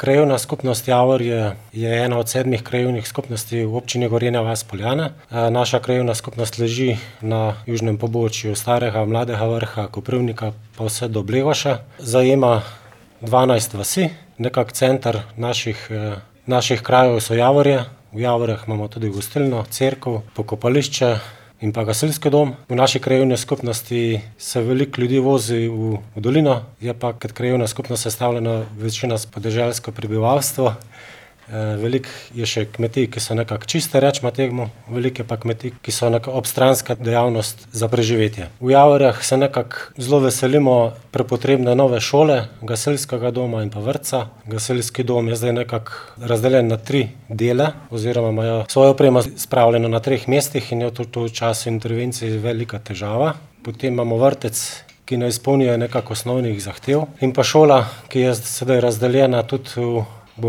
Krajevna skupnost Javorje je ena od 7 krajevnih skupnosti v občini Gorenja vas - Poljane. Naša krajevna skupnost leži na južnem pobočju Starega, Mladega Vrha, Koprivnika pa vse do Blegoša. Zajema 12 vasi, nekako center naših krajev so Javorje. V Javorjah imamo tudi gostilno, cerkev, pokopališče in pa gasilski dom. V naši krajevni skupnosti se veliko ljudi vozi v dolino, je pa kot krajevna skupnost sestavljena večina s podeželsko prebivalstvo. Veliko je še kmetij, ki so nekako čiste, recimo temu, veliko je pa kmetij, ki so neka obstranska dejavnost za preživetje. V Javorjah se nekako zelo veselimo prepotrebne nove šole, gasilskega doma in pa vrtca. Gasilski dom je zdaj nekako razdeljen na 3 dele oziroma imajo svojo opremo spravljeno na 3 mestih in je to v času intervencij velika težava. Potem imamo vrtec, ki ne izpolnjuje nekako osnovnih zahtev, in pa šola, ki je sedaj razdeljena tudi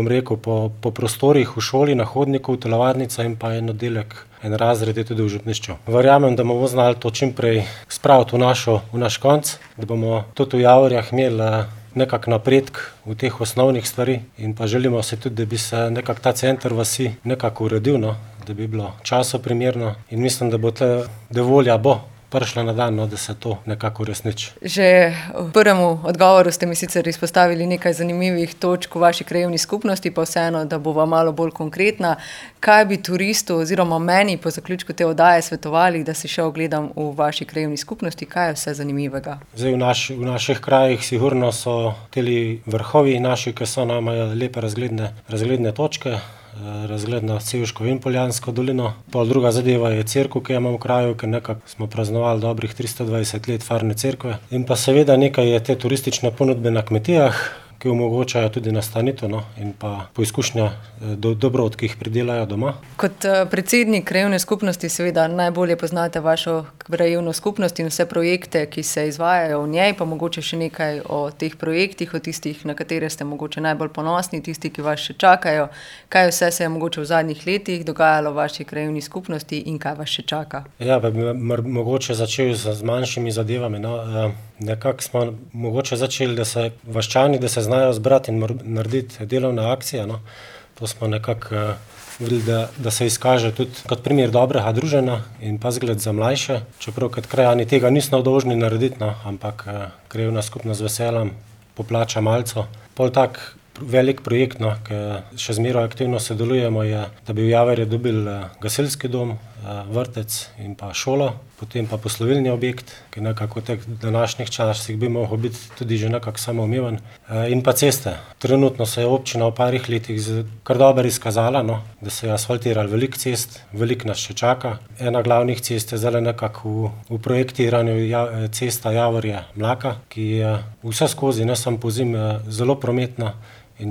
po prostorih v šoli, na hodniku, telovadnica in pa en oddelek, en razred je tudi v župnišču. Verjamem, da bomo znali to čim prej spraviti v naš konec, da bomo tudi v Javorjah imeli nekako napredek v teh osnovnih stvari in pa želimo si tudi, da bi se nekako ta center vasi nekako uredil, da bi bilo časoprimerno in mislim, da volja bo prišla na dan, da se to nekako uresniči. Že v prvem odgovoru ste mi sicer izpostavili nekaj zanimivih točk v vaši krajevni skupnosti, pa vseeno, da bova malo bolj konkretna. Kaj bi turistu oziroma meni po zaključku te oddaje svetovali, da si še ogledam v vaši krajevni skupnosti, kaj je vse zanimivega? Zdaj v naših krajih sigurno so teli vrhovi naši, ki so nam lepe razgledne točke, razgled na Sevško in Poljansko dolino. Pol druga zadeva je cerkev, ki jo imamo v kraju, ker nekako smo praznovali dobrih 320 let farne cerkve. In pa seveda nekaj je te turistične ponudbe na kmetijah, ki omogočajo tudi nastanitev in pa poizkušnja dobrot, ki jih pridelajo doma. Kot predsednik krajevne skupnosti seveda najbolje poznate vašo krajevno skupnost in vse projekte, ki se izvajajo v njej, pa mogoče še nekaj o teh projektih, o tistih, na katere ste mogoče najbolj ponosni, tisti, ki vas še čakajo. Kaj vse se je mogoče v zadnjih letih dogajalo v vaši krajevni skupnosti in kaj vas še čaka? Ja, pa bi mogoče začel z manjšimi zadevami. Nekako smo mogoče začeli, da se vaščani, da se znajo zbrati in narediti delovne akcije. To smo nekako videli, da se izkaže tudi kot primer dobrega druženja in pa zgled za mlajše. Čeprav kot krajani tega nismo dolžni narediti, ampak krajevna skupnost z veseljem poplača malico. Pol tak velik projekt, ki še zmeraj aktivno sodelujemo, je, da bi v Javorje dobili gasilski dom, vrtec in pa šolo, potem pa poslovilni objekt, ki nekako v teh današnjih časih bi mogel biti tudi že nekako samoumeven, in pa ceste. Trenutno se je občina v parih letih kar dobro izkazala, da se je asfaltiralo veliko cest, veliko nas še čaka. Ena glavnih cest je zdaj nekako v projektiranju cesta Javorje-Mlaka, ki je vse skozi, ne samo pozimi, zelo prometna in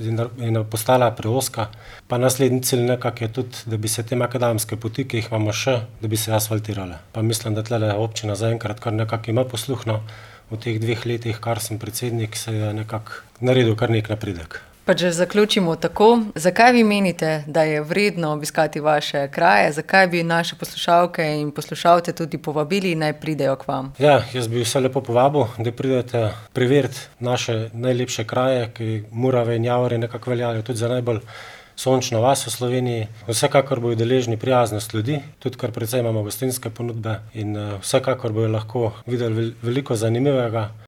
je postala preozka. Pa naslednji cilj nekako je tudi, da bi se te makadamske poti, ki jih imamo še, da bi se asfaltirale. Pa mislim, da tule občina zaenkrat kar nekako ima posluhno. V teh 2 letih, kar sem predsednik, se je nekako naredil kar nek napredek. Pa če zaključimo tako, zakaj vi menite, da je vredno obiskati vaše kraje? Zakaj bi naše poslušalke in poslušalce tudi povabili, naj pridejo k vam? Ja, jaz bi vse lepo povabil, da pridete preveriti naše najlepše kraje, ki Murave in Javorje nekako veljajo tudi za najbolj sončno vas v Sloveniji. Vsekakor bojo deležni prijaznost ljudi, tudi kar precej imamo gostinske ponudbe in vsekakor bojo lahko videli veliko zanimivega.